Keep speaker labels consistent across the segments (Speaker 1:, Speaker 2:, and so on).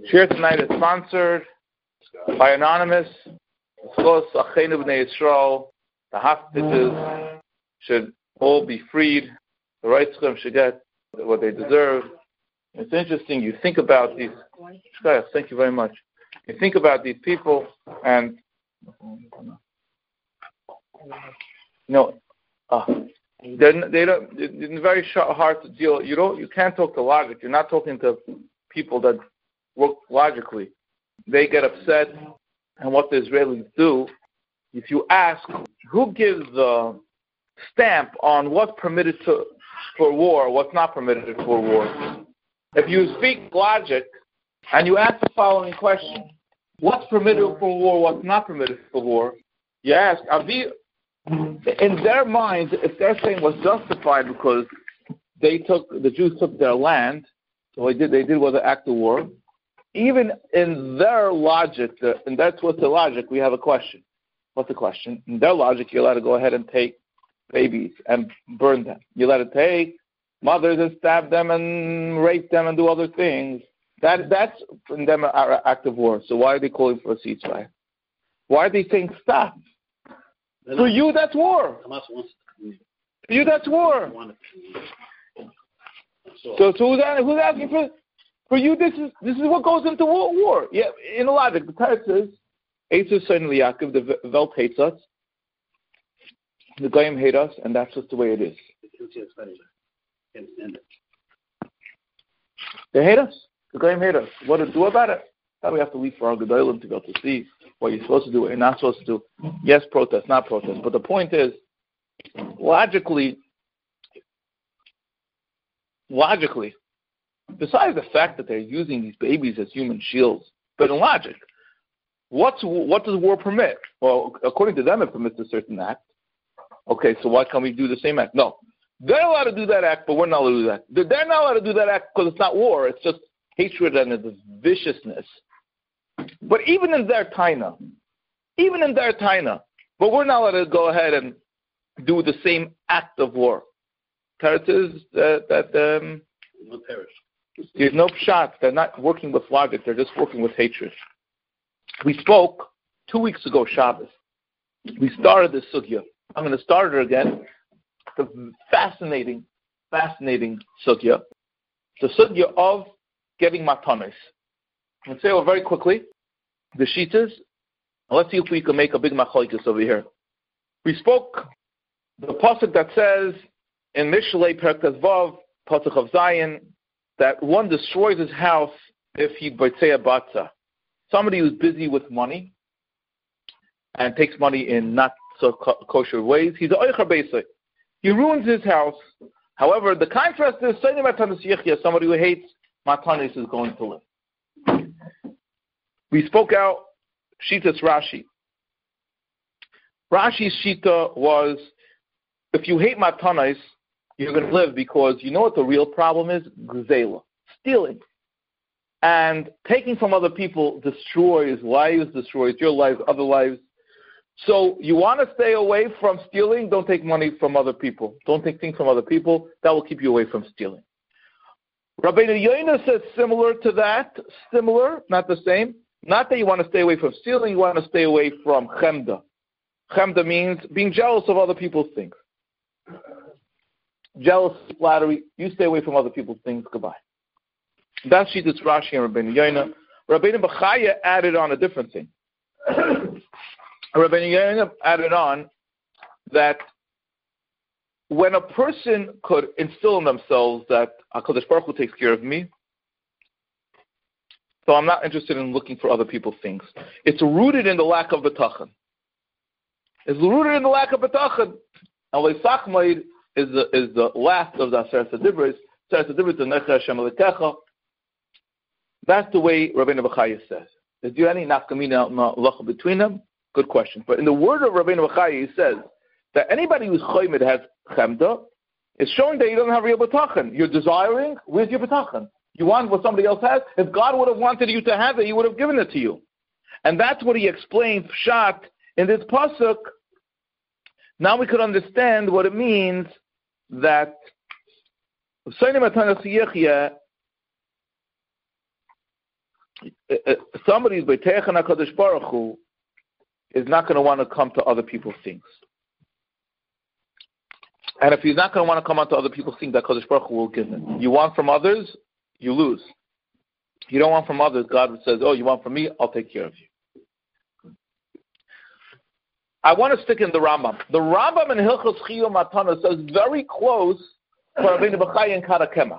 Speaker 1: Share tonight is sponsored by Anonymous. The hostages should all be freed. The Reitzchem should get what they deserve. It's interesting. You think about these. Thank you very much. You think about these people, and it's very hard to deal. You can't talk to logic. You're not talking to people that work logically. They get upset, and what the Israelis do, if you ask who gives the stamp on what's permitted for war, what's not permitted for war, if you speak logic and you ask the following question, what's permitted for war, what's not permitted for war, you ask, in their minds, if they're saying was justified because the Jews took their land, so they did was an act of war, even in their logic, and that's what's the logic, we have a question. What's the question? In their logic, you're allowed to go ahead and take babies and burn them. You're allowed to take mothers and stab them and rape them and do other things. That's in them an act of war. So why are they calling for a ceasefire? Why are they saying stop? For you, that's war. For you, that's war. So who's asking for? For you, this is what goes into war. Yeah, in the logic, the Torah says, "Eitzus son Yaakov," the Welt hates us, the Goyim hate us, and that's just the way it is. They hate us. The Goyim hate us. What to do about it? Now we have to leave for our Gedolim to be able to see what you're supposed to do and not supposed to do. Yes, protest, not protest. But the point is, logically, besides the fact that they're using these babies as human shields, but in logic, what does war permit? Well, according to them, it permits a certain act. Okay, so why can't we do the same act? No. They're allowed to do that act, but we're not allowed to do that. They're not allowed to do that act because it's not war. It's just hatred and it's viciousness. But even in their taina, but we're not allowed to go ahead and do the same act of war. Teretz is that there's no pshat. They're not working with logic. They're just working with hatred. We spoke 2 weeks ago, Shabbos. We started this sugya. I'm going to start it again. It's a fascinating sugya. The sugya of getting matanos. Let's say it very quickly. The shitas. Let's see if we can make a big machlokes over here. We spoke the pasuk that says in Mishlei Perek Vav, pasuk of Zion, that one destroys his house if he b'tzei batza. Somebody who's busy with money and takes money in not so kosher ways, he's a oicher beisai. He ruins his house. However, the contrast is somebody who hates matanos is going to live. We spoke out Shitas Rashi. Rashi's Shita was, if you hate matanos, you're going to live because you know what the real problem is? Gzela. Stealing. And taking from other people destroys lives, destroys your lives, other lives. So you want to stay away from stealing, don't take money from other people. Don't take things from other people. That will keep you away from stealing. Rabbeinu Yoina says similar to that. Similar, not the same. Not that you want to stay away from stealing, you want to stay away from chemda. Chemda means being jealous of other people's things. Jealous, flattery, you stay away from other people's things, goodbye. That's Shitas Rashi and Rabbeinu Yoina. Rabbeinu Bechaya added on a different thing. Rabbeinu Yoina added on that when a person could instill in themselves that HaKadosh Baruch Hu takes care of me, so I'm not interested in looking for other people's things. It's rooted in the lack of bitachon. It's rooted in the lack of bitachon. And Leisachmaid is the last of the Aseret HaDibros. Aseret HaDibros is Necha Hashem Elokecha. That's the way Rabbeinu Bechaya says. Is there any nafkamina malacha between them? Good question. But in the word of Rabbeinu Bechaya, he says that anybody who's choymed has chemda is showing that you don't have real bitachon. You're desiring, where's your bitachon? You want what somebody else has? If God would have wanted you to have it, He would have given it to you. And that's what he explained, pshat, in this pasuk. Now we could understand what it means that somebody's B'teich and HaKadosh Baruch Hu is not going to want to come to other people's things. And if he's not going to want to come onto other people's things, that HaKadosh Baruch Hu will give him. You want from others, you lose. You don't want from others, God says, oh, you want from me, I'll take care of you. I want to stick in the Rambam. The Rambam in Hilchos Chiyuv Matana says very close to Rabbeinu Bechai and Kara Kemach.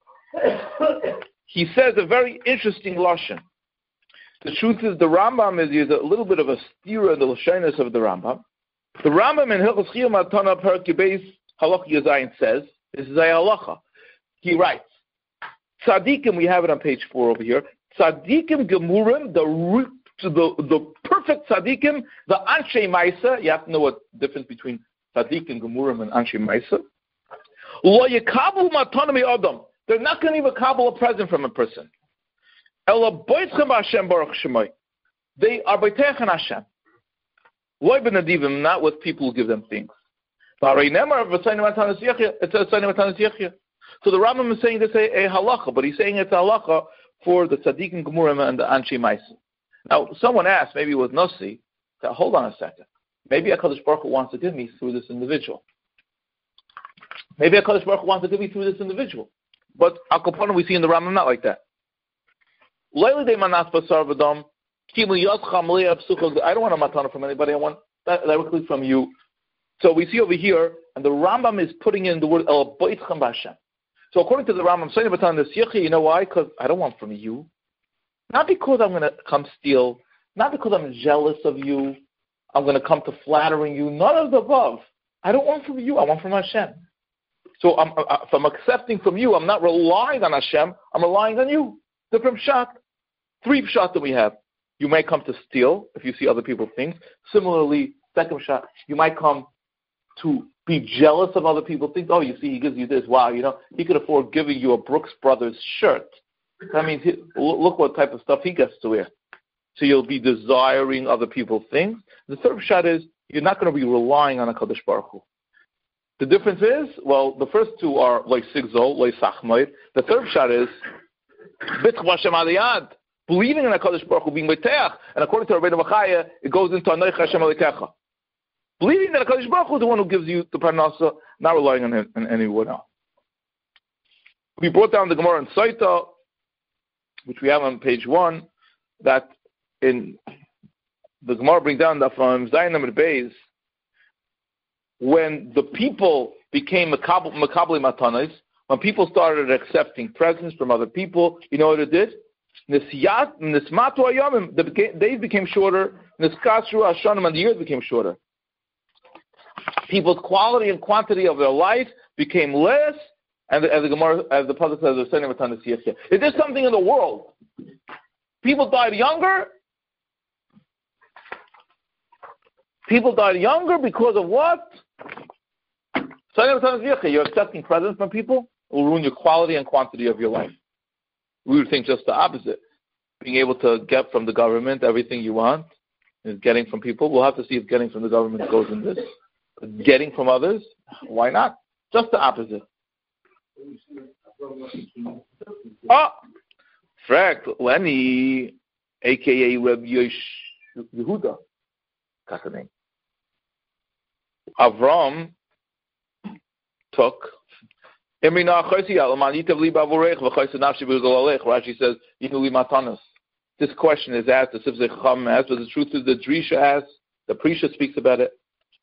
Speaker 1: He says a very interesting lashon. The truth is, the Rambam is a little bit of a steer in the lashonos of the Rambam. The Rambam in Hilchos Chiyuv Matana Perek Beis Halach Yazayin says, this is a halacha. He writes, Tzadikim, we have it on page 4 over here. Tzadikim Gemurim, the perfect tzadikim, the Anshe Maisa. You have to know what the difference between tzadikim Gemurim and Anshe Maisa. Lo yekabu matana adam. They're not going to even kabul a present from a person. Ela boitzchem Hashem baruch shemai. They are b'teich and Hashem. Lo b'nadivim, not with people who give them things. It says so the Rambam is saying this a halacha, but he's saying it's a halacha for the tzaddikim gemurim and the anshe ma'aser. Now, someone asked, maybe with Nasi, hold on a second. Maybe HaKadosh Baruch Hu wants to give me through this individual. Maybe HaKadosh Baruch Hu wants to give me through this individual. But Al Kaponim we see in the Rambam not like that. I don't want a matana from anybody. I want that directly from you. So we see over here, and the Rambam is putting in the word El Boitchem B'Hashem. So according to the Rambam, saying about this Yechi, you know why? Because I don't want from you. Not because I'm going to come steal. Not because I'm jealous of you. I'm going to come to flattering you. None of the above. I don't want from you. I want from Hashem. So if I'm accepting from you, I'm not relying on Hashem. I'm relying on you. Different shot. 3 shots that we have. You may come to steal if you see other people's things. Similarly, second shot, you might come to be jealous of other people's things. Oh, you see, he gives you this. Wow, he could afford giving you a Brooks Brothers shirt. That means, look what type of stuff he gets to wear. So you'll be desiring other people's things. The third shot is, you're not going to be relying on HaKadosh Baruch Hu. The difference is, well, the first 2 are Loi Sigzol, Loi Sachmoid. The third shot is, B'tch Hashem Aliyad, believing in HaKadosh Baruch Hu, being B'teach, and according to Rabbeinu Bechaya, it goes into Anoich Hashem Alikecha. Believing that HaKadosh Baruch Hu is the one who gives you the parnasa, not relying on him and anyone else. We brought down the Gemara in Saita, which we have on page 1, that in the Gemara brings down that from Zayin Amid Beis, when the people became Makabli Matanas, when people started accepting presents from other people, you know what it did? Nismatu Ayamim, the days became shorter, Niskasru Hashanim, and the years became shorter. People's quality and quantity of their life became less, and as the Gemara, as the Pasuk says, is there something in the world? People died younger. People died younger because of what? You're accepting presents from people. It will ruin your quality and quantity of your life. We would think just the opposite. Being able to get from the government everything you want is getting from people. We'll have to see if getting from the government goes in this. Getting from others, why not? Just the opposite. Frank Lenny, a.k.a. Reb Yehuda, got the name. Avram took. Rashi says, this question is asked, the Sifzei Chacham asked, but the truth is the Drisha asks, the Prisha speaks about it.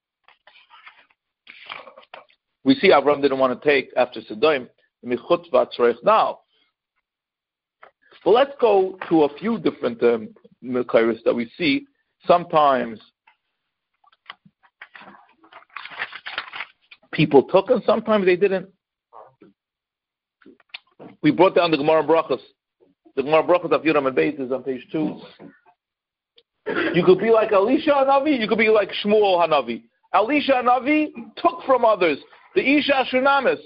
Speaker 1: We see Avram didn't want to take after Sodom now. So let's go to a few different Milkairis that we see. Sometimes people took and sometimes they didn't. We brought down the Gemara Brachos. The Gemara Brachos of Yoram and Beis is on page 2. You could be like Elisha Hanavi, you could be like Shmuel Hanavi. Elisha Hanavi took from others. The Isha Shunamis.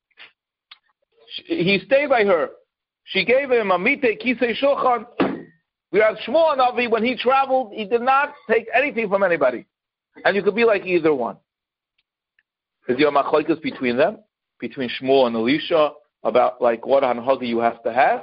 Speaker 1: He stayed by her. She gave him a mite kisei shulchan. Whereas Shmuel Hanavi, when he traveled, he did not take anything from anybody. And you could be like either one. Is there a machlokes between them? Between Shmuel and Elisha? about like what hanhaga you have to have.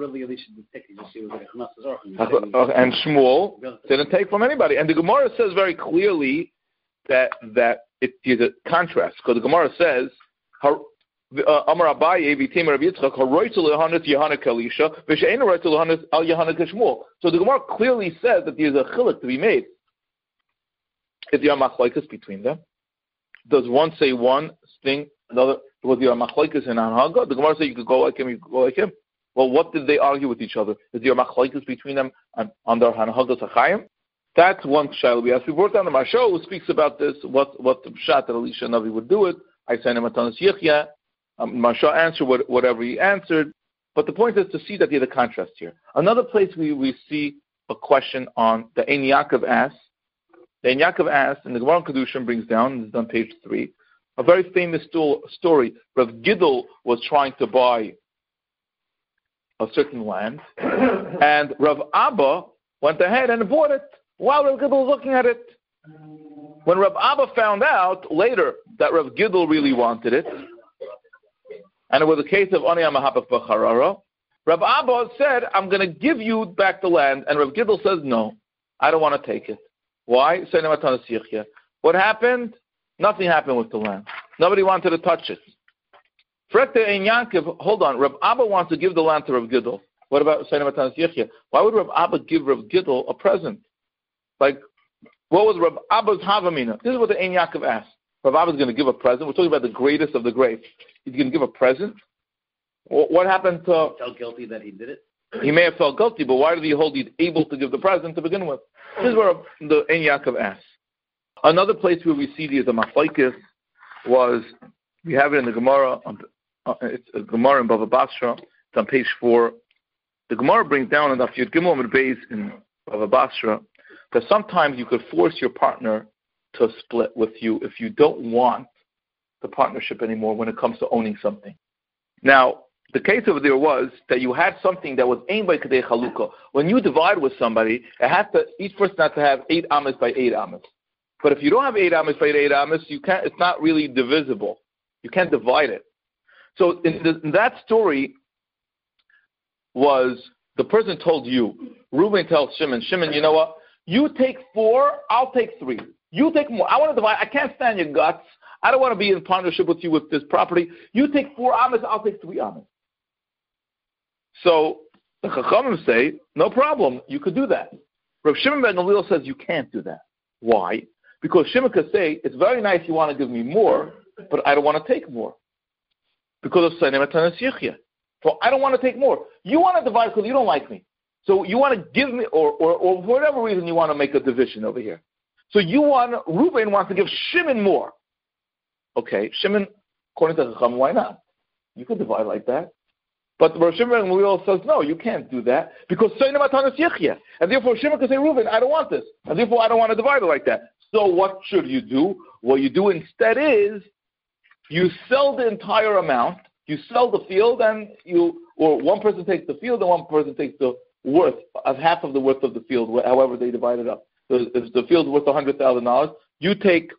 Speaker 1: And Shmuel didn't take from anybody. And the Gemara says very clearly that it is a contrast, because the Gemara says, Amar Abaye v'Timer Rav Yitzchak haroitzu lehanas Yehanah Kalisha v'she'einu roitzu lehanas al Yehanah Kishmuel. So the Gemara clearly says that there is a chiluk to be made. Is there a machlokes between them? Does one say one thing, another? Was there a machlokes in hanhaga? The Gemara says you could go like him, you could go like him. Well, what did they argue with each other? Is there a machlokes between them on their hanhaga tzachayim? That's one shaila we asked. We brought down the Marsha who speaks about this. What the pshat that Elisha Navi would do it? I sent him a Tanas Yichya. Marsha answered whatever he answered. But the point is to see that there's a contrast here. Another place we see a question on the Ein Yaakov asked. The Ein Yaakov asked, and the Gemara Kedushin brings down, this is on page 3, a very famous story. Rav Gidl was trying to buy a certain land, and Rav Abba went ahead and bought it while Rav Gidl was looking at it. When Rav Abba found out later that Rav Gidl really wanted it, and it was a case of Ani Amahapach B'Charara, Rav Abba said, I'm going to give you back the land, and Rav Gidl says, no, I don't want to take it. Why? What happened? Nothing happened with the land. Nobody wanted to touch it. Hold on, Rav Abba wants to give the land to Rav Gidl. What about why would Rav Abba give Rav Gidl a present? Like, what was Rav Abba's Havamina? This is what the Ein Yaakov asked. Rav Abba is going to give a present. We're talking about the greatest of the great. He's going to give a present? What happened to...
Speaker 2: He felt guilty that he did it?
Speaker 1: He may have felt guilty, but why did he hold he's able to give the present to begin with? This is where the Ein Yaakov asks. Another place where we see the machlokes was, we have it in the Gemara, it's a Gemara in Bava Basra, it's on page 4. The Gemara brings down in the Yud Gimel Amud Beis in Bava Basra that sometimes you could force your partner to split with you if you don't want the partnership anymore when it comes to owning something. Now, the case over there was that you had something that was aimed by Kadei Chalukah. When you divide with somebody, each person has to have 8 amas by 8 amas. But if you don't have 8 amas by 8 amas, it's not really divisible. You can't divide it. So in that story was the person told you, Reuben tells Shimon, you know what? You take 4, I'll take 3. You take more. I want to divide. I can't stand your guts. I don't want to be in partnership with you with this property. You take 4 amas, I'll take 3 amas. So the Chachamim say, no problem, you could do that. Rav Shimon ben Gamliel says you can't do that. Why? Because Shimon could say, it's very nice you want to give me more, but I don't want to take more. Because of Sainem Tanas Yichya. So I don't want to take more. You want to divide because you don't like me. So you want to give me, or for whatever reason you want to make a division over here. So Reuben wants to give Shimon more. Okay, Shimon, according to Chacham, why not? You could divide like that. But Rav Shimon ben Gamliel says, no, you can't do that, because Sainem Tanas Yichya. And therefore Shimon can say, Reuben, I don't want this. And therefore I don't want to divide it like that. So what should you do? What you do instead is, you sell the entire amount, you sell the field, and or one person takes the field and one person takes the worth of half of the worth of the field, however they divide it up. So if the field's worth $100,000, you take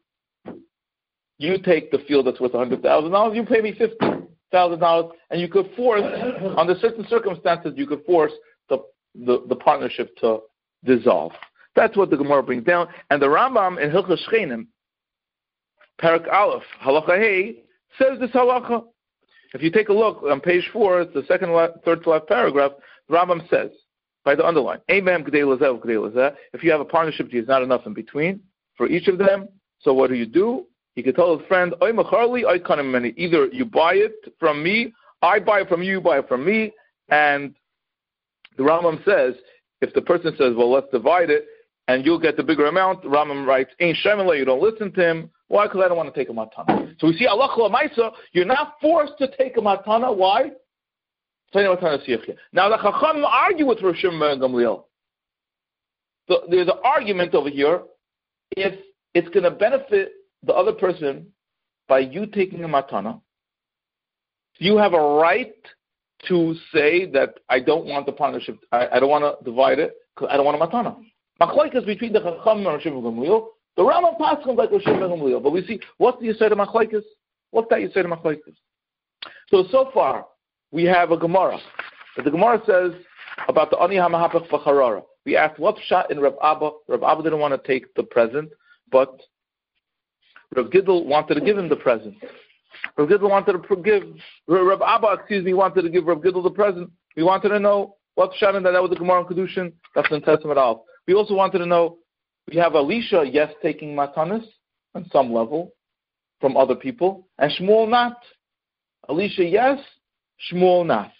Speaker 1: the field that's worth $100,000, you pay me $50,000, and you could force, under certain circumstances, you could force the partnership to dissolve. That's what the Gemara brings down. And the Rambam in Hilchos Shchenim, Parak Aleph, Halacha Hey, says this halacha. If you take a look on page 4, it's the third to last paragraph, the Rambam says, by the underline, if you have a partnership, there's not enough in between for each of them, so what do? He could tell his friend, either you buy it from me, I buy it from you, you buy it from me, and the Rambam says, if the person says, well, let's divide it, and you'll get the bigger amount, the Rambam writes, you don't listen to him. Why? Because I don't want to take a matana. So we see, Allah Maisa, you're not forced to take a matana. Why? Now the Chacham argue with Rav Shimon ben Gamliel. So there's an argument over here. If it's going to benefit the other person by you taking a matana, you have a right to say that I don't want the partnership, I don't want to divide it because I don't want a matana. Machlokes between the Chacham and Rav Shimon ben Gamliel. The Rambam passes like Rav Shimon ben Gamliel, but we see what's the Yisrael Machlokes? What's that Yisrael Machlokes? So far we have a Gemara. The Gemara says about the Ani HaMahapach B'Charara. We asked what shot in Reb Abba. Reb Abba didn't want to take the present, but Reb Gidl wanted to give him the present. Reb Gidl wanted to give Reb Abba, wanted to give Reb Gidl the present. We wanted to know what shot in that was the Gemara in Kedushin. That's in Testament Aleph. We also wanted to know, we have Elisha, yes, taking matanis on some level from other people, and Shmuel not. Elisha, yes, Shmuel not.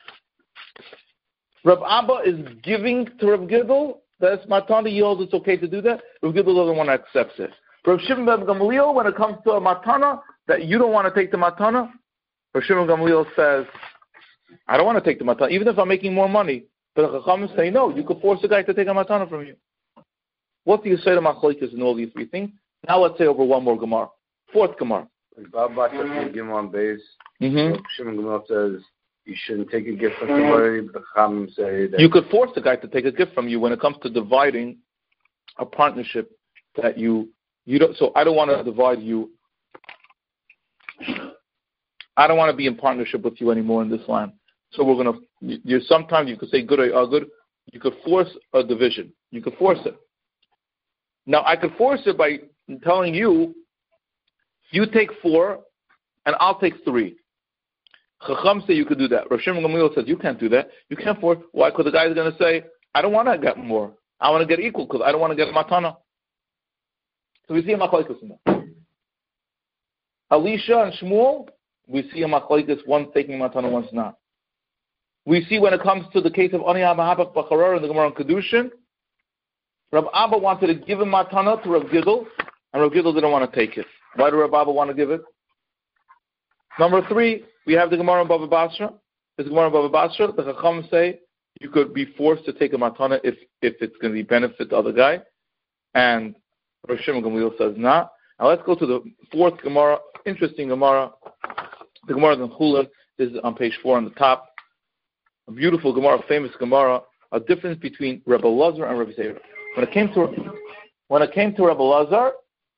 Speaker 1: Reb Abba is giving to Reb Gidl, that's matana, he holds it's okay to do that. Reb Gidl doesn't want to accept it. Reb Shimon ben Gamliel, when it comes to a matana, that you don't want to take the matana, Reb Shimon ben Gamliel says, I don't want to take the matana, even if I'm making more money. But the Chachamim say, no, you could force a guy to take a matana from you. What do you say to Machlokes in all these three things? Now let's say over one more Gemara. Fourth Gemara.
Speaker 2: Baba give on base. Shimon Gamliel says you shouldn't take a gift from somebody, but the Chachamim say that
Speaker 1: you could force a guy to take a gift from you when it comes to dividing a partnership that you don't. So I don't want to divide you. I don't want to be in partnership with you anymore in this land. So we're going to, sometimes you could say good or good. You could force a division. You could force it. Now, I could force it by telling you, you take 4 and I'll take 3. Chacham say you could do that. Rav Shimon Gamliel says you can't do that. You can't force. Why? Because the guy is going to say, I don't want to get more. I want to get equal because I don't want to get a matana. So we see a machlokes in that. Elisha and Shmuel, we see a machlokes, one's taking matana, one's not. We see when it comes to the case of Ani HaMahapach B'Charara in the Gemara in Kedushin, Reb Abba wanted to give him matana to Reb Gidl, and Reb Gidl didn't want to take it. Why did Reb Abba want to give it? Number 3, we have the Gemara in Bava Basra. This Gemara in Bava Basra, the Chacham say you could be forced to take a matana if it's going to be benefit the other guy, and Rav Shimon Gamliel says not. Now let's go to the 4th Gemara, interesting Gemara. The Gemara in Chulin is on page 4 on the top. A beautiful Gemara, famous Gemara, a difference between Rebbe Lazar and Rebbe Zera. When it came to Rebbe Lazar,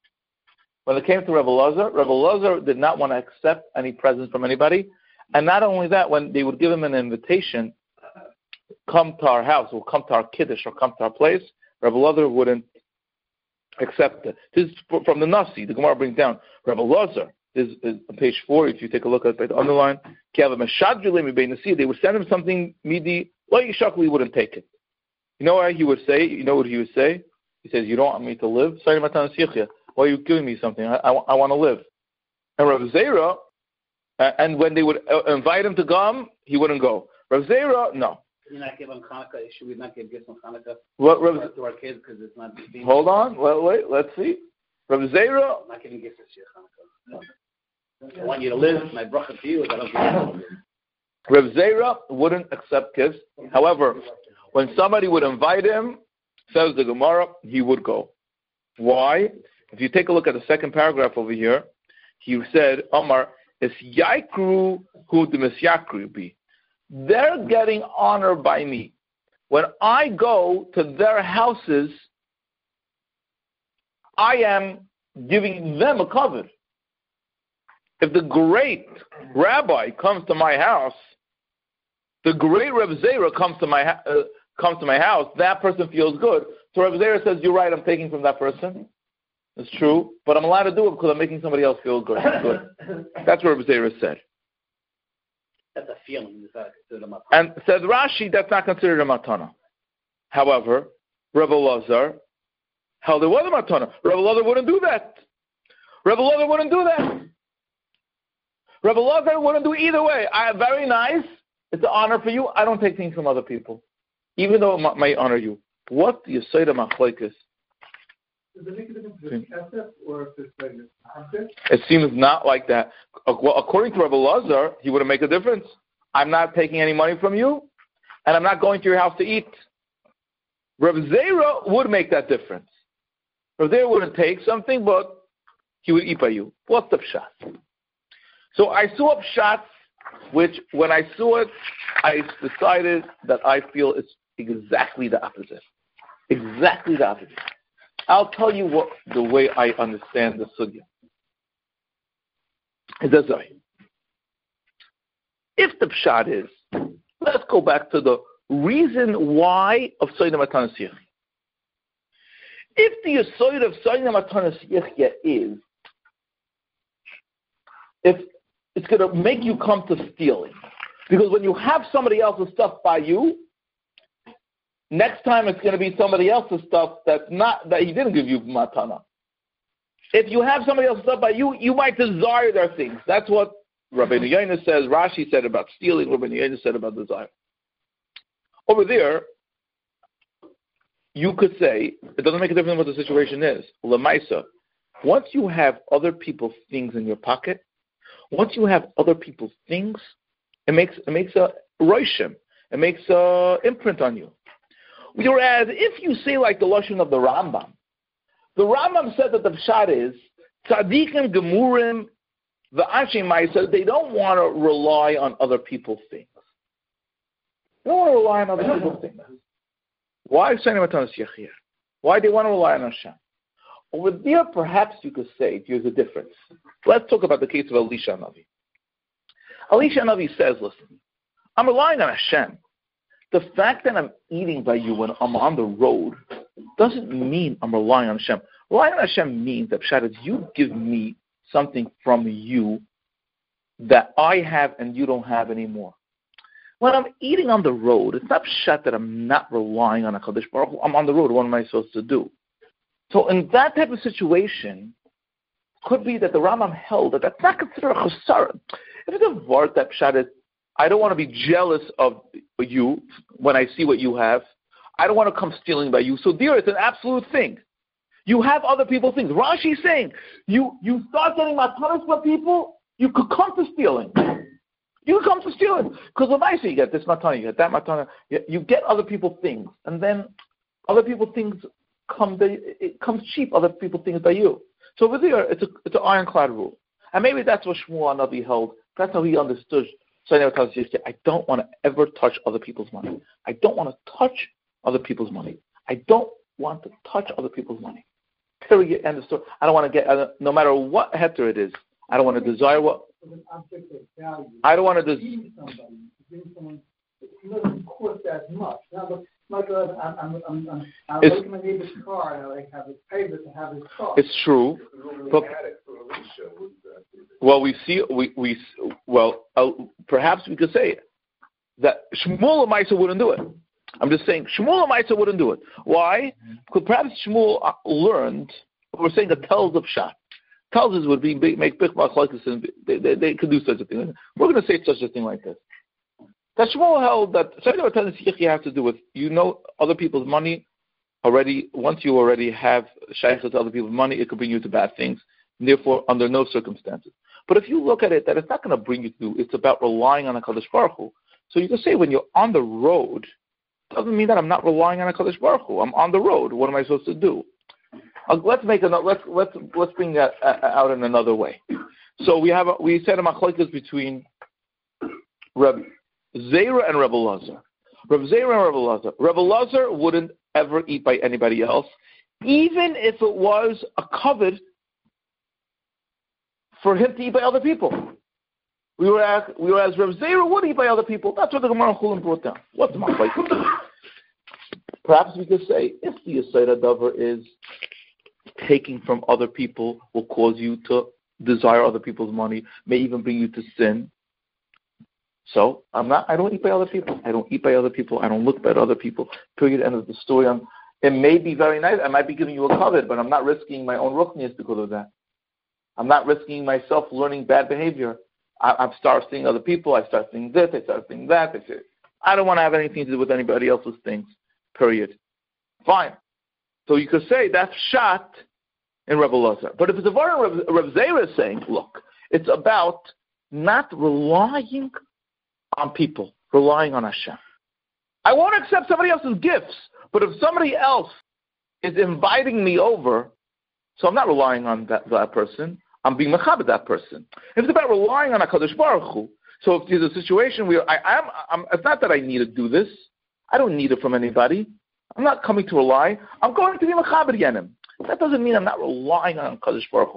Speaker 1: Rebbe Lazar did not want to accept any presents from anybody, and not only that, when they would give him an invitation, come to our house, or come to our kiddush, or come to our place, Rebbe Lazar wouldn't accept it. This is from the Nasi. The Gemara brings down Rebbe Lazar. This is on page 4. If you take a look at the underline, they would send him something midi. He wouldn't take it. You know what he would say? You know what he would say? He says, "You don't want me to live? Why are you giving me something? I want to live." And Rav Zera, and when they would invite him to come, he wouldn't go. Rav Zera, no.
Speaker 3: You're not giving Hanukkah. Should we not give gifts on Hanukkah
Speaker 1: to
Speaker 3: our kids because it's not?
Speaker 1: Hold on. Well, wait. Let's see. Rav Zera.
Speaker 3: I'm not giving gifts this year, Hanukkah. I want you to live. My bracha to you is I don't give you.
Speaker 1: Rav Zera wouldn't accept gifts. However, when somebody would invite him, says the Gemara, he would go. Why? If you take a look at the second paragraph over here, he said, Omar, es yaikru hu demisyakru bi. They're getting honor by me. When I go to their houses, I am giving them a covet. If the great rabbi comes to my house, the great Reb Zera comes to my house, that person feels good. So Reb Zera says, you're right, I'm taking from that person. It's true, but I'm allowed to do it because I'm making somebody else feel good. That's what Reb Zera said.
Speaker 3: That's a feeling.
Speaker 1: And said Rashi, that's not considered a matana. However, Rebbe Lazar held it was a matana. Rebbe Lazar wouldn't do that. Rebbe Lazar wouldn't do that. Rebbe Lazar wouldn't do either way. Very nice. It's an honor for you. I don't take things from other people, even though it might honor you. What do you say to machlokes?
Speaker 4: Does it make a difference if it's kesef or if it's like a
Speaker 1: It seems not like that. Well, according to Rebbe Lazar, he wouldn't make a difference. I'm not taking any money from you, and I'm not going to your house to eat. Rebbe Zera would make that difference. Rebbe Zera wouldn't take something, but he would eat by you. What's the pshat? So I saw a pshat, which when I saw it, I decided that I feel it's exactly the opposite. Exactly the opposite. I'll tell you the way I understand the sugya. It does say, If the pshat is, let's go back to the reason why of Soida Matanas Yichya. If the Yisoid of Soida Matanas Yichya is, if it's going to make you come to stealing, because when you have somebody else's stuff by you, next time it's going to be somebody else's stuff that he didn't give you matana. If you have somebody else's stuff by you, you might desire their things. That's what Rabbeinu Yonah says. Rashi said about stealing. Rabbeinu Yonah said about desire. Over there, you could say it doesn't make a difference what the situation is. Lemaisa, once you have other people's things in your pocket, once you have other people's things, it makes a roishim. It makes a imprint on you. Whereas if you say like the lashon of the Rambam said that the pshat is tzadikim gemurim the Anshe Ma'aser, they don't want to rely on other people's things. They don't want to rely on other people's things. Why Why do they want to rely on Hashem? Over there, perhaps you could say here's a difference. Let's talk about the case of Elisha Navi. Elisha Navi says, listen, I'm relying on Hashem. The fact that I'm eating by you when I'm on the road doesn't mean I'm relying on Hashem. Relying on Hashem means that Pshat is you give me something from you that I have and you don't have anymore. When I'm eating on the road, it's not Pshat that I'm not relying on HaKadosh Baruch Hu. I'm on the road. What am I supposed to do? So in that type of situation, could be that the Rambam held that that's not considered a chasara. If it's a word that Pshat is, I don't want to be jealous of you when I see what you have. I don't want to come stealing by you. So there, it's an absolute thing. You have other people's things. Rashi is saying, you start getting matanas from people, you could come to stealing. You could come to stealing. Because when I say you get this matana, you get that matana, you get other people's things. And then other people's things it comes cheap, other people's things by you. So over there, it's an ironclad rule. And maybe that's what Shmuel Hanavi held. That's how he understood. I don't want to ever touch other people's money. I don't want to touch other people's money. I don't want to touch other people's money. Period. End of story. I don't want to get, no matter what heter it is, I don't want to desire what. I don't want to desire.
Speaker 4: It doesn't cost that much. Now, like I'm looking at my neighbor's car and I have his favorite to have his car.
Speaker 1: It's true. But, well, perhaps we could say that Shmuel Maisa wouldn't do it. I'm just saying Shmuel Maisa wouldn't do it. Why? Because perhaps Shmuel learned. We're saying that tells of Pshat. Tells us would be make big machlokes and they could do such a thing. We're going to say such a thing like this. That Shmuel held that Seder Matanas Yichya has to do with other people's money already. Once you already have shaykhs to other people's money, it could bring you to bad things. And therefore, under no circumstances. But if you look at it, that it's not going to bring you to. It's about relying on HaKadosh Baruch Hu. So you can say when you're on the road, doesn't mean that I'm not relying on HaKadosh Baruch Hu. I'm on the road. What am I supposed to do? Let's bring that out in another way. So we said a machlokes between Reb Zera and Reb Elazar. Reb Zera and Reb Elazar. Reb Elazar wouldn't ever eat by anybody else, even if it was a covet for him to eat by other people. Whereas Reb Zera would eat by other people. That's what the Gemara Chulin brought down. What's the machlokes? Perhaps we could say if the Yisayda Dover is taking from other people will cause you to desire other people's money, may even bring you to sin. So I don't eat by other people. I don't eat by other people. I don't look at other people. Period. End of the story. It may be very nice. I might be giving you a covet, but I'm not risking my own ruchnius because of that. I'm not risking myself learning bad behavior. I start seeing other people. I start seeing this. I start seeing that. I don't want to have anything to do with anybody else's things. Period. Fine. So you could say that's shot in Reb Elazar. But if it's a word Reb Zera is saying, look, it's about not relying on people, relying on Hashem. I won't accept somebody else's gifts, but if somebody else is inviting me over, so I'm not relying on that person, I'm being mechabed that person. If it's about relying on HaKadosh Baruch Hu, so if there's a situation where it's not that I need to do this, I don't need it from anybody. I'm not coming to rely. I'm going to be mechabed yanim. That doesn't mean I'm not relying on HaKadosh Baruch Hu.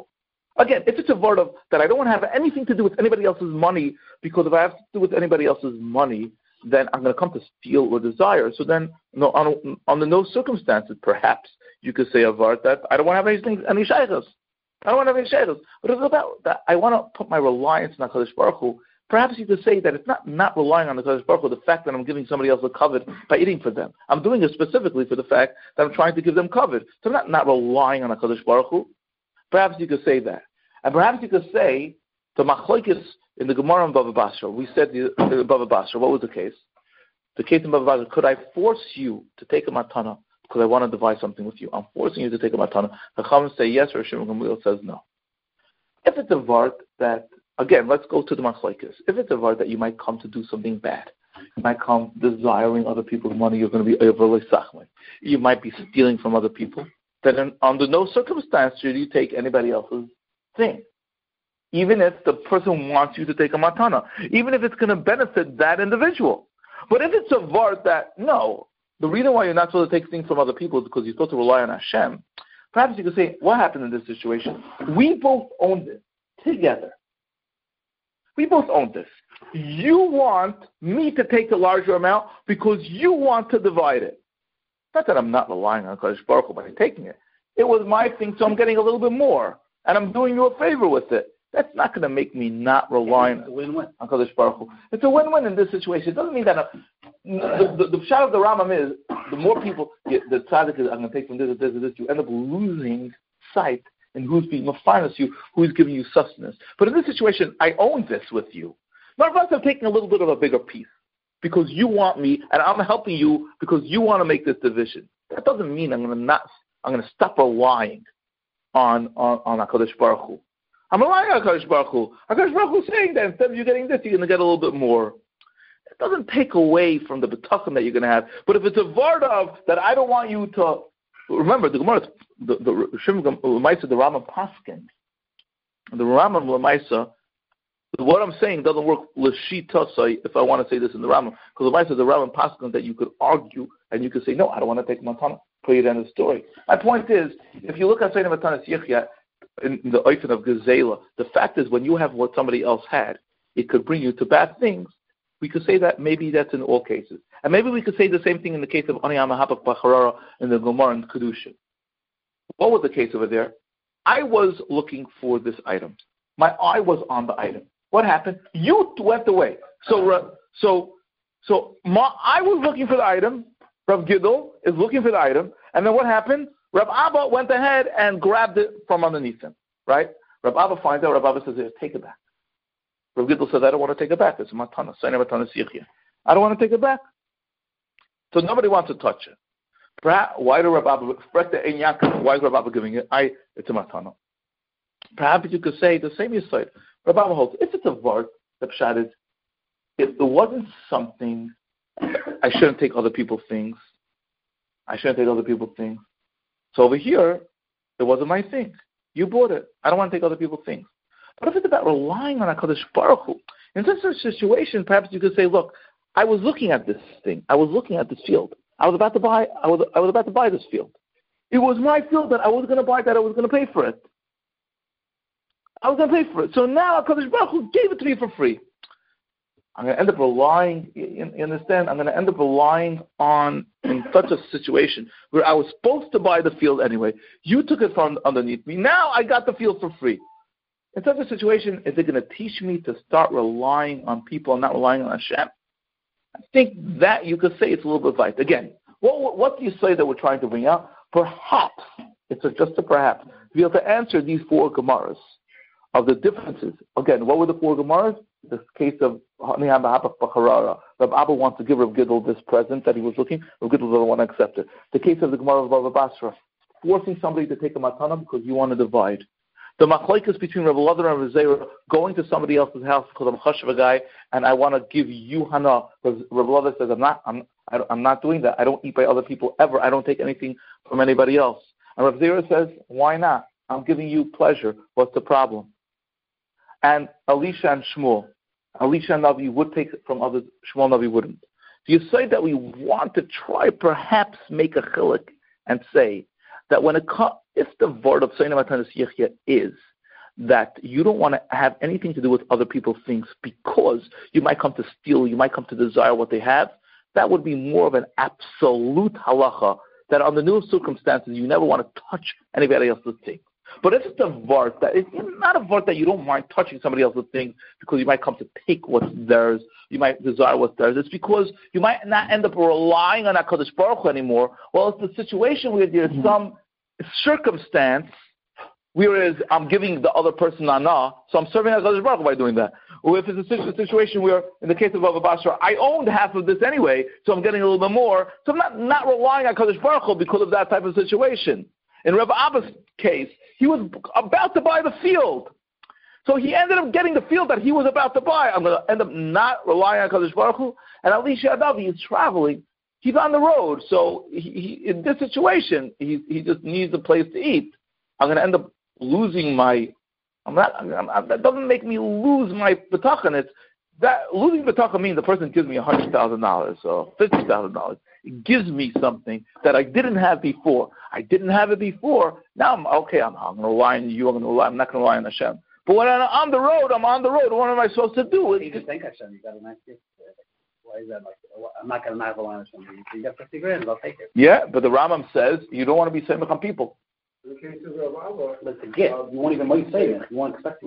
Speaker 1: Again, if it's a word of that I don't want to have anything to do with anybody else's money, because if I have to do with anybody else's money, then I'm going to come to steal or desire. So then, under no circumstances, perhaps you could say a word that I don't want to have any shaykhs. I don't want to have any shaykhs. But it's about that I want to put my reliance on HaKadosh Baruch Hu. Perhaps you could say that it's not relying on the HaKadosh Baruch Hu, the fact that I'm giving somebody else a covet by eating for them. I'm doing it specifically for the fact that I'm trying to give them covet. So I'm not relying on the HaKadosh Baruch Hu. Perhaps you could say that. And perhaps you could say, the machlokes in the Gemara in Bava Basra, we said Bava Basra, what was the case? The case in Bava Basra, could I force you to take a matana because I want to divide something with you? I'm forcing you to take a matana. The Chachamim say yes, or Shimon Gamliel says no. If it's a vart that, again, let's go to the machlokes. If it's a vart that you might come to do something bad, you might come desiring other people's money, you're going to be overly sachmai. You might be stealing from other people. Then under no circumstance should you take anybody else's thing. Even if the person wants you to take a matana. Even if it's going to benefit that individual. But if it's a vart that, no, the reason why you're not supposed to take things from other people is because you're supposed to rely on Hashem, perhaps you could say, what happened in this situation? We both owned it together. We both owned this. You want me to take a larger amount because you want to divide it. Not that I'm not relying on Kadosh Baruch Hu by taking it. It was my thing, so I'm getting a little bit more. And I'm doing you a favor with it. That's not going to make me not rely on Kadosh Baruch Hu. It's a win-win in this situation. It doesn't mean that the shot of the Rambam is the more people, the tzaddik is, I'm going to take from this, you end up losing sight in who's being mafanas you, who's giving you sustenance. But in this situation, I own this with you. Not once I'm taking a little bit of a bigger piece because you want me, and I'm helping you because you want to make this division. That doesn't mean I'm going to stop relying on HaKadosh Baruch Hu. I'm relying on HaKadosh Baruch Hu. HaKadosh Baruch Hu is saying that instead of you getting this, you're going to get a little bit more. It doesn't take away from the betachon that you're going to have. But if it's a vardav that I don't want you to, remember the Gemara, the Lemaisa, the Rambam Paskin, the Rambam Lemaisa. What I'm saying doesn't work l'shitosai if I want to say this in the Rambam, because Lemaisa, the Rambam Paskin, that you could argue and you could say no, I don't want to take matana. Put it in the story. My point is, if you look at Seina Matanas Yechia in the Oifen of Gezela, the fact is when you have what somebody else had, it could bring you to bad things. We could say that maybe that's in all cases. And maybe we could say the same thing in the case of Aniyama Hapak Bacharara in the Gemara and Kedusha. What was the case over there? I was looking for this item. My eye was on the item. What happened? You went away. So I was looking for the item. Rav Gidol is looking for the item. And then what happened? Rav Abba went ahead and grabbed it from underneath him. Right? Rav Abba finds out. Rav Abba says, take it back. Rav Gidol says, I don't want to take it back. It's a matana. I don't want to take it back. So nobody wants to touch it. Perhaps, why do Rav Abba, why is Rav Abba giving it? It's a matana. Perhaps you could say the same aside. Rav Abba holds, if it's a vart, the pshat is, if it wasn't something, I shouldn't take other people's things. So over here, it wasn't my thing. You bought it. I don't want to take other people's things. But if it's about relying on HaKadosh Baruch Hu, in such a situation, perhaps you could say, look, I was looking at this thing. I was looking at this field. I was about to buy this field. It was my field that I was going to buy that. I was going to pay for it. So now HaKadosh Baruch Hu gave it to me for free. I'm going to end up relying, you understand? I'm going to end up relying on, in such a situation where I was supposed to buy the field anyway. You took it from underneath me. Now I got the field for free. In such a situation, is it going to teach me to start relying on people and not relying on Hashem? I think that you could say it's a little bit light. Again, what do you say that we're trying to bring out? Perhaps, it's just a perhaps, to be able to answer these four Gemaras of the differences. Again, what were the four Gemaras? The case of Haniyam B'Hapak B'Charara. Rav Abba wants to give Rav Gidol this present that he was looking. Rav Gidol doesn't want to accept it. The case of the Gemara of Bava Basra, forcing somebody to take a matana because you want to divide. The machlokes between Rav Elazar and Rav Zera, going to somebody else's house because I'm a chashuv guy and I want to give you hana. Rav Elazar says, I'm not doing that. I don't eat by other people ever. I don't take anything from anybody else. And Rav Zera says, why not? I'm giving you pleasure. What's the problem? And Elisha and Shmuel. Elisha and Navi would take it from others. Shmuel and Navi wouldn't. So you say that we want to try perhaps make a chilik and say that when it comes, if the word of Seina Matanas Yechia is that you don't want to have anything to do with other people's things because you might come to steal, you might come to desire what they have, that would be more of an absolute halacha, that under new circumstances you never want to touch anybody else's things. But if it's a vart, that it's not a vart that you don't mind touching somebody else's things because you might come to take what's theirs, you might desire what's theirs. It's because you might not end up relying on HaKadosh Baruch Hu anymore. Well, it's the situation where there's some circumstance, whereas I'm giving the other person nana, so I'm serving HaKadosh Baruch Hu by doing that. Or if it's a situation where, in the case of Bava Basra, I owned half of this anyway, so I'm getting a little bit more, so I'm not relying on HaKadosh Baruch Hu because of that type of situation. In Rav Abba's case, he was about to buy the field. So he ended up getting the field that he was about to buy. I'm going to end up not relying on HaKadosh Baruch Hu. And at least Yadav, he's traveling. He's on the road. So he in this situation, he just needs a place to eat. I'm going to end up losing my... that doesn't make me lose my betachon. It's that losing betachon means the person gives me $100,000 or $50,000. It gives me something that I didn't have before. I didn't have it before. Now I'm okay. I'm going to rely on you. I'm not going to rely on Hashem. But when I'm on the road, What am I supposed to do?
Speaker 3: You just think Hashem. You got a nice gift. Why is that like? I'm not going to not rely on Hashem. You got $50,000. I'll take it.
Speaker 1: Yeah, but the Rambam says you don't want to be saying on people.
Speaker 4: In the case of Rav
Speaker 3: But it's a gift. You won't even wait saying it. You won't expect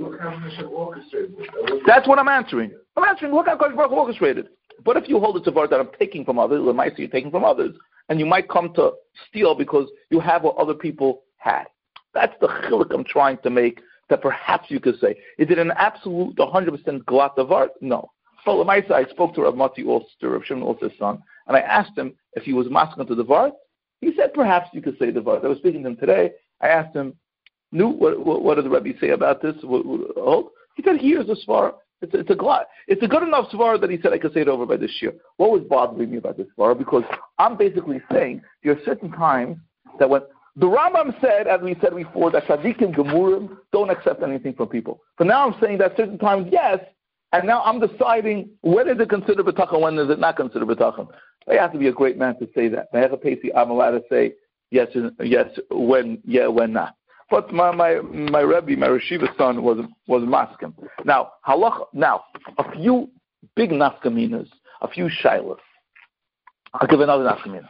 Speaker 3: it.
Speaker 1: That's what I'm answering. Look how Kodesh Baruch Hu orchestrated. But if you hold it to vart that I'm taking from others, you're taking from others, and you might come to steal because you have what other people had. That's the chiluk I'm trying to make, that perhaps you could say. Is it an absolute 100% glat vart? No. So I spoke to Rav Mati Ulster, Rav Shimon Ulster's son, and I asked him if he was masking to the vart. He said perhaps you could say the vart. I was speaking to him today. I asked him, what did the Rebbe say about this? He said, here's the svar. It's a glat. It's a good enough svar that he said I could say it over by this year. What was bothering me about this svar? Because I'm basically saying there are certain times that when the Rambam said, as we said before, that tzaddikim gemurim don't accept anything from people. But now I'm saying that certain times, yes, and now I'm deciding when is it considered betachon, when is it not considered betachon. I have to be a great man to say that. I'm allowed to say yes, when not. But my Rebbe, my Reshiva's son was maskim. Now, a few big nafkaminas, a few shilas. I'll give another nafkamina.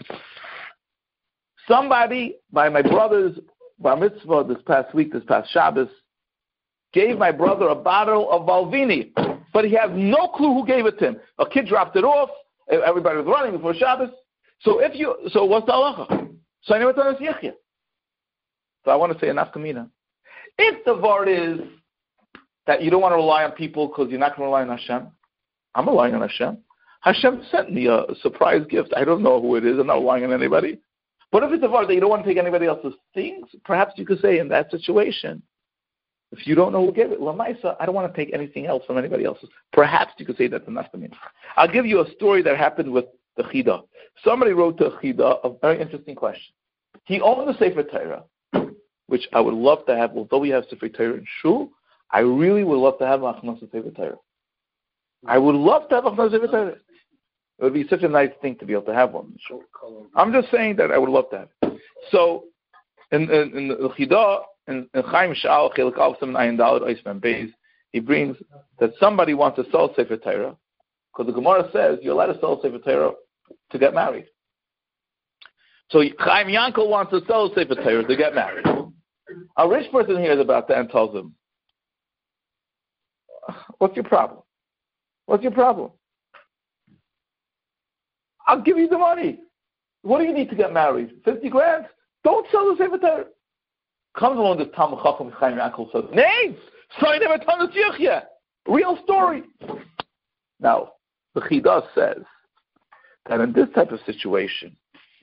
Speaker 1: Somebody, by my brother's bar mitzvah this past Shabbos, gave my brother a bottle of Valvini, but he has no clue who gave it to him. A kid dropped it off. Everybody was running before Shabbos. So what's the halacha? So I never told us Yechia. So I want to say a nafkamina. If the vart is that you don't want to rely on people because you're not going to rely on Hashem, I'm relying on Hashem. Hashem sent me a surprise gift. I don't know who it is. I'm not relying on anybody. But if it's a vart that you don't want to take anybody else's things, perhaps you could say in that situation, if you don't know who gave it, Lamaisa, I don't want to take anything else from anybody else's. Perhaps you could say that's a nafkamina. I'll give you a story that happened with the Chida. Somebody wrote to Chida a very interesting question. He owned the Sefer Torah, which I would love to have, although we have Sefer Torah in Shul, I really would love to have Achnas Sefer Torah. I would love to have Achnas Sefer Torah. It would be such a nice thing to be able to have one. I'm just saying that I would love to have it. So, in the Chidah, in Chaim Sha'al, Chelik Al Sam Ayin Daled Oisman Beis, he brings that somebody wants to sell Sefer Torah, because the Gemara says you're allowed to sell Sefer Torah to get married. So Chaim Yankel wants to sell Sefer Torah to get married. A rich person hears about that and tells him, what's your problem? I'll give you the money. What do you need to get married? 50 grand? Don't sell the Sefer Torah. Comes along this Talmud Chacham Chaim Yankel says, nay, so I never told it yet. Real story. Now, the Chidah says that in this type of situation,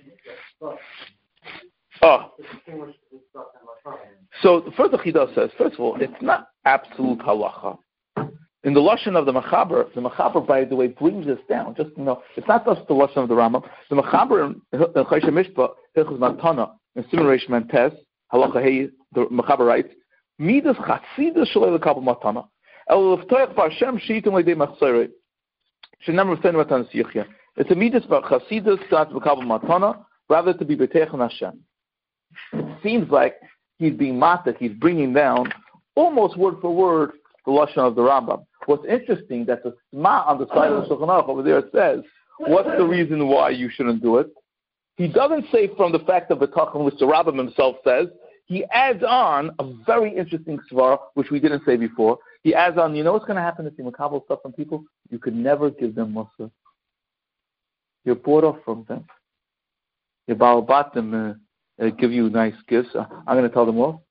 Speaker 1: so first the Chidah says, first of all, it's not absolute halacha. In the Lashon of the Mechaber, by the way, brings this down. Just, it's not just the Lashon of the Rambam. The Mechaber in Choshen Mishpah, Hilchos Matana, in Siman Reish Mentes, halacha hey, the Mechaber writes, Midas Chatzidus Shalei Lekabel Matana, El Leftoich B'Hashem Sheitim Leidei Machzorei. Shenemar V'Tein Matan Sichya. It's a midas about Chasidus not Lekabel Matana, rather to be B'Teich on Hashem. It seems like he's being matak, he's bringing down almost word for word the lashon of the Rambam. What's interesting that the Sma on the side of the Shulchan Aruch over there says, what's the reason why you shouldn't do it? He doesn't say from the fact of the Tachon, which the Rambam himself says. He adds on a very interesting svara, which we didn't say before. He adds on, you know what's going to happen if you makabel stuff from people? You could never give them mussar. You're bought off from them. Your Baal Batim give you nice gifts. I'm going to tell them off.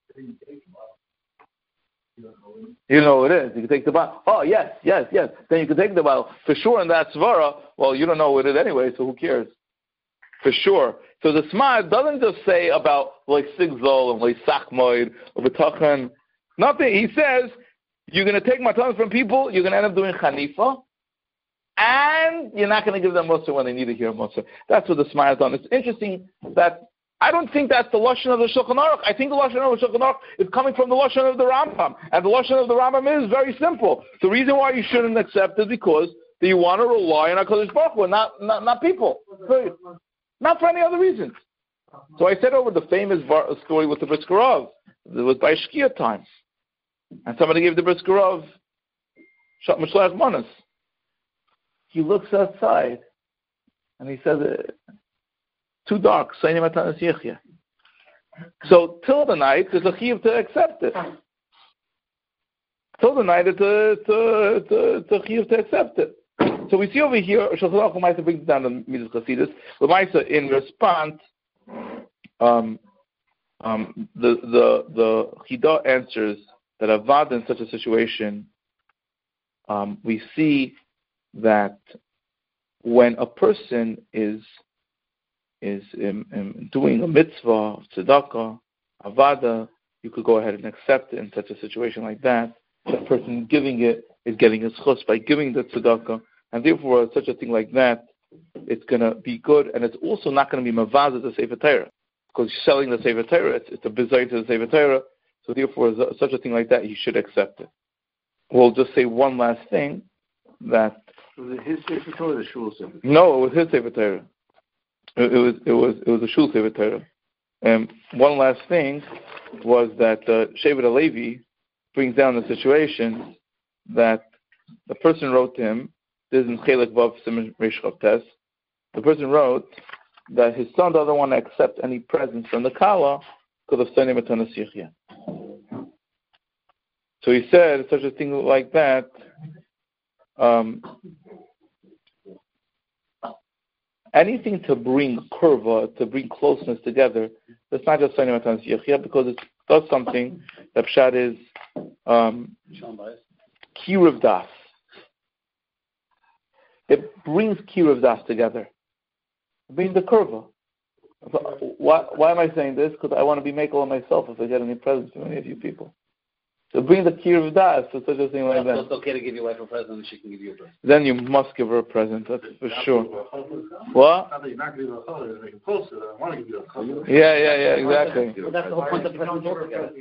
Speaker 1: You know what it is. You can take the Baal. Oh, yes. Then you can take the Baal. For sure in that svara, well, you don't know what it is anyway, so who cares? For sure. So the Smart doesn't just say about like Sigzol and like Sachmoid or B'tachan. Nothing. He says, you're going to take matans from people, you're going to end up doing Hanifa, and you're not going to give them Mussar when they need to hear Mussar. That's what the Smart has done. It's interesting that I don't think that's the Lashon of the Shulchan Aruch. I think the Lashon of the Shulchan Aruch is coming from the Lashon of the Rambam. And the Lashon of the Rambam is very simple. The reason why you shouldn't accept is because you want to rely on HaKadosh Baruch Hu, not people. Not for any other reasons. So I said over the famous story with the Brisker Rav. It was by Shkia time. And somebody gave the Brisker Rav Mishloach Manas. He looks outside and he says, too dark. So till the night, there's a chiyuv to accept it. Till the night, it's a chiyuv to accept it. So we see over here, Shulchan Aruch L'maisa brings down the Midas Chasidus. L'maisa, in response, the Chida answers that Avad in such a situation, we see that when a person is doing a mitzvah, tzedakah, avada, you could go ahead and accept it in such a situation like that. The person giving it is getting his chus by giving the tzedakah. And therefore, such a thing like that, it's going to be good, and it's also not going to be mavazah to Sefer Torah, because you're selling the Sefer Torah, it's a bizayin to the Sefer Torah, so therefore, such a thing like that, you should accept it. We'll just say one last thing, that...
Speaker 2: Was it his Sefer Torah or the Shul Sefer Torah?
Speaker 1: No, it was his Sefer Torah. It was a Shul Sefer Torah. And one last thing was that Shevet HaLevi brings down the situation that the person wrote to him, this is in Chelek Vav Siman Reish Chav Tes. The person wrote that his son doesn't want to accept any presents from the Kala because of Sani Matanas Yichya. So he said such a thing like that. Anything to bring kurva, to bring closeness together, that's not just Sani Matanas Yichya, because it does something that Pshat is Kiruv Das. It brings Kiruv Das together. It brings the kurva. Why am I saying this? Because I want to be makel on myself if I get any presents from any of you people. So bring the Kiruv Das for such a thing like that.
Speaker 3: It's okay to give your wife a present and she can give you a present.
Speaker 1: Then you must give her a present, that's for sure. What?
Speaker 4: Not that you're not going to give her a color, to make it closer. I want to give you a color.
Speaker 1: Yeah, exactly.
Speaker 3: Well, that's the whole point of the present altogether.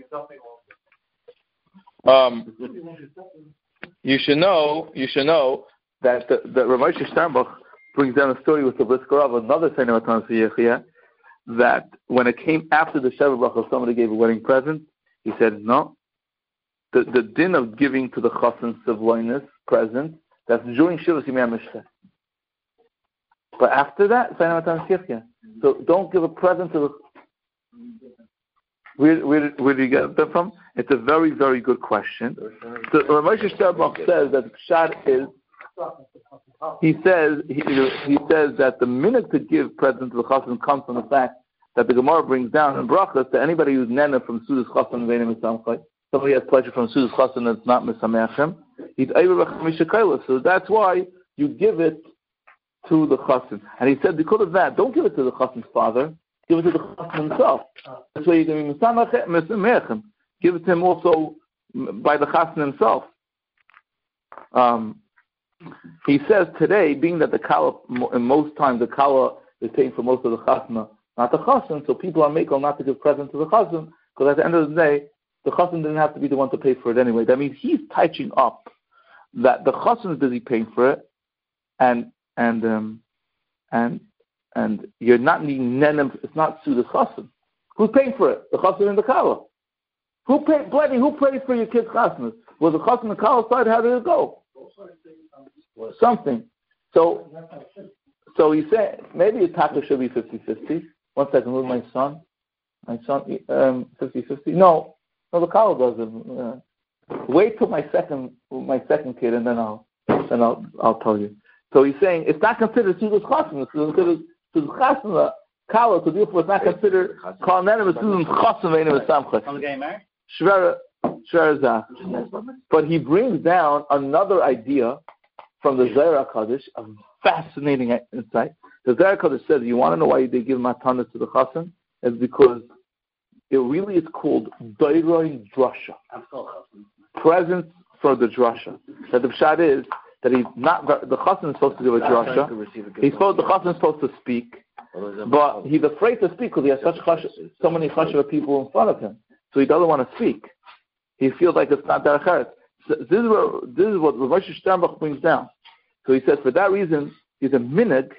Speaker 1: You should know that the Rav Moshe Sternbuch brings down a story with the Brisker Rav, another Sani Matanas Yichya, that when it came after the Sheva Bracha, somebody gave a wedding present, he said, no, the din of giving to the Chassan Sivloinus present, that's during Shivas Yimei HaMishcha. But after that, Sani Matanas Yichya. So don't give a present to the... Where did you get that from? It's a very, very good question. So Rav Moshe Sternbuch says that the Pshat is, he says that the minute to give present to the Chassan comes from the fact that the Gemara brings down in Brachas to anybody who's nena from Sudas Chassan Ve'enim Misamchay. Somebody has pleasure from Sudas Chassan that's not Misamechem. He's Eiver B'Chamisha Kailah. So that's why you give it to the Chassan. And he said because of that, don't give it to the Chassan's father. Give it to the Chassan himself. That's why you're going to be Misamechem. Give it to him also by the Chassan himself. He says today, being that the Kala, in most times the Kala is paying for most of the Chasna, not the Chassan, so people are makel not to give present to the Chassan, because at the end of the day, the Chassan didn't have to be the one to pay for it anyway. That means he's touching up that the Chassan is busy paying for it, and you're not needing nenem. It's not Sudas Chassan. Who's paying for it? The Chassan and the Kala. Who paid for your kids' chasnas? Was the chasna on the Kala side? How did it go? Something. So he said, maybe a taka should be 50-50. 1 second, who's my son? 50-50. No, the Kala doesn't. Wait till my second kid, and then I'll tell you. So he's saying it's not considered Sudas Chasna. It's considered Sudas Chasna. Kala to deal for it's not considered Kal Nenem. It's Sudas Chasna Ve'enim Esamchas.
Speaker 3: On the game, right?
Speaker 1: Shver. But he brings down another idea from the Zohar HaKadosh, a fascinating insight. The Zohar HaKadosh says, you want to know why they give matanas to the chassan? It's because it really is called Doiroi Drasha. Presence for the drasha. That the pshat is that he's not, the chassan is supposed to give a drasha. The chassan is supposed to speak, but he's afraid to speak because he has so many chashuva people in front of him. So he doesn't want to speak. He feels like it's not derech eretz. So this is what Rav Moshe Sternbuch brings down. So he says for that reason he's a minhag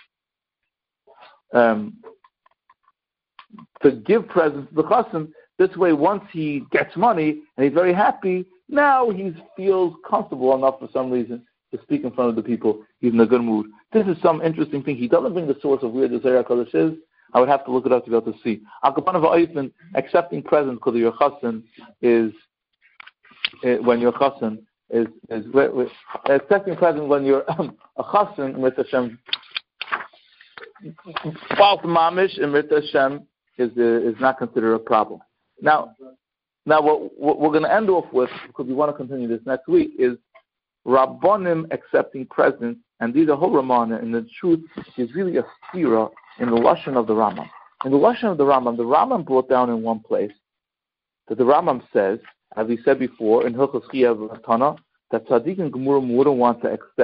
Speaker 1: to give presents to the chassan. This way, once he gets money and he's very happy, now he feels comfortable enough for some reason to speak in front of the people. He's in a good mood. This is some interesting thing. He doesn't bring the source of where the Zohar HaKadosh is. I would have to look it up to be able to see. Accepting presents because of your chassan is when your chassan is accepting presents when you're a chassan with Hashem. False mamish and with Hashem is not considered a problem. Now what we're going to end off with, because we want to continue this next week, is Rabbonim accepting presents, and these are whole Ramana, and the truth is really a stira in the Lashon of the Rambam. In the Lashon of the Rambam brought down in one place that the Rambam says, as we said before, in Hilchos Chiyuv Tana, that Tzaddik and Gemurim wouldn't want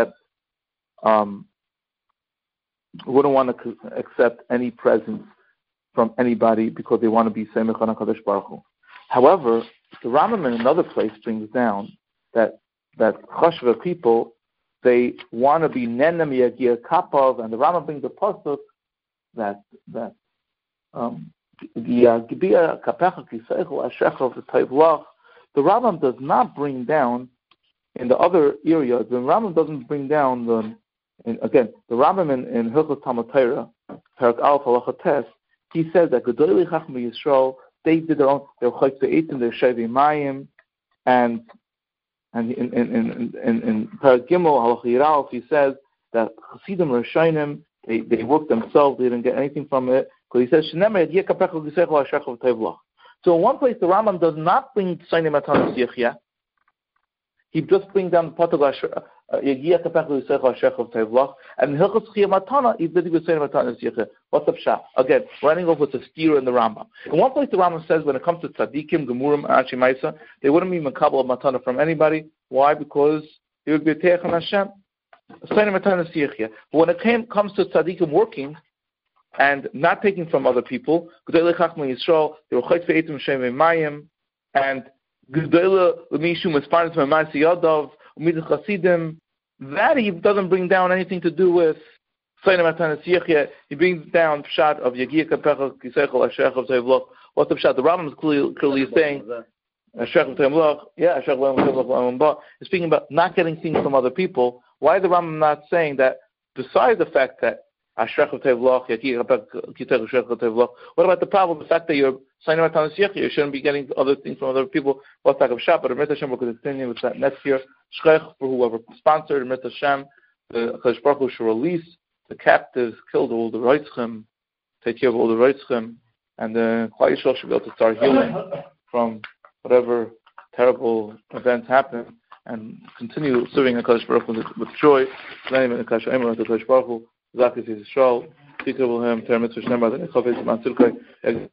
Speaker 1: to accept any presents from anybody because they want to be Semech on HaKadosh Baruch Hu. However, the Rambam in another place brings down that Chashva people, they want to be Nenem Yagia Kapov, and the Rambam brings the pasuk that the Rambam does not bring down in the other areas. The Rambam doesn't bring down the Rambam in Hilchos Talmud Torah, Perak Aleph Halacha Tes, he says that Gedolei Chachmei Yisrael, they did their own, they're Chayt Eitim, they're Shavei Mayim, and in Perak Gimel Halacha Yiralef, he says that Chasidim Rishonim, they worked themselves, they didn't get anything from it, because he says, so in one place the Rambam does not bring Tzaynim Matanas Yechia, he just brings down the Patag Yegia Kapech L'Yisech L'Ashech Tevlach, and in Hilchos Chiyuv Matana he did with Tzaynim Matanas Yechia. What's up, Shah? Again, running off with the steer in the Rambam. In one place the Rambam says when it comes to Tzadikim, Gemurim, and Anshei Maisa, they wouldn't be Makabel of Matana from anybody. Why? Because they would be Teich on Hashem. But when it comes to tzaddikim working and not taking from other people, they were chayt ve'etim shemei mayim, and that he doesn't bring down anything to do with he brings down pshat of Yagia Kapecha Kisechel Ashech of Tevloch. What's the pshat? The Rambam is clearly saying Ashech of Tevloch. Yeah, Ashech of Tevloch. It's speaking about not getting things from other people. Why is the Rambam not saying that? Besides the fact that Ashech of Tevloch, Yagia Kapecha Kisechel of Tevloch. What about the problem? The fact that you're signing out on the you shouldn't be getting other things from other people. What's like of pshat? But Amrit Hashem will continue with that next year. Shchech for whoever sponsored Amrit Hashem, the Kadosh Baruch Hu should release the captives, killed all the Reitzchem, take care of all the Reitzchem, and the Klal Yisrael should be able to start healing from whatever terrible events happen, and continue serving HaKadosh Baruch Hu with joy. Name in the HaKadosh Baruch Hu, Zakis Yisrael, Tikra B'Hem, Ter Mitzvah Shnem B'Adonai Chofetz Man Tzilkai.